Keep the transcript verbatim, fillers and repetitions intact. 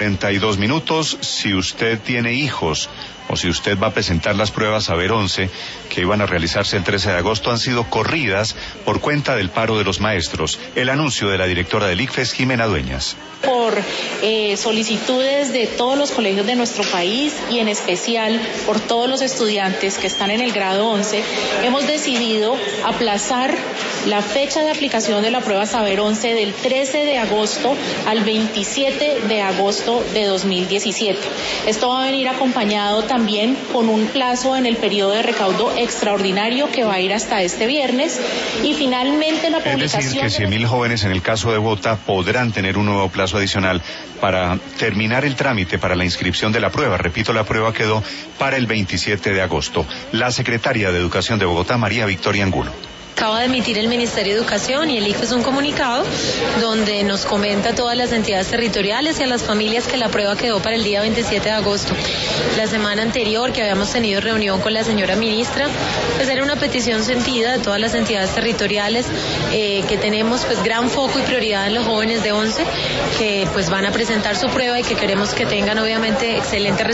setenta y dos minutos. Si usted tiene hijos o si usted va a presentar las pruebas Saber once que iban a realizarse el trece de agosto, han sido corridas por cuenta del paro de los maestros. El anuncio de la directora del ICFES, Jimena Dueñas. Por eh, solicitudes de todos los colegios de nuestro país y en especial por todos los estudiantes que están en el grado once, hemos decidido aplazar la fecha de aplicación de la prueba Saber once del trece de agosto al veintisiete de agosto de dos mil diecisiete. Esto va a venir acompañado también con un plazo en el periodo de recaudo extraordinario que va a ir hasta este viernes y finalmente la publicación... Es decir, que cien mil jóvenes en el caso de Bogotá podrán tener un nuevo plazo adicional para terminar el trámite para la inscripción de la prueba. Repito, la prueba quedó para el veintisiete de agosto. La secretaria de Educación de Bogotá, María Victoria Angulo. Acaba de emitir el Ministerio de Educación y el ICFES un comunicado donde nos comenta a todas las entidades territoriales y a las familias que la prueba quedó para el día veintisiete de agosto. La semana anterior que habíamos tenido reunión con la señora ministra, pues era una petición sentida de todas las entidades territoriales eh, que tenemos pues gran foco y prioridad en los jóvenes de once que pues van a presentar su prueba y que queremos que tengan obviamente excelentes resultados.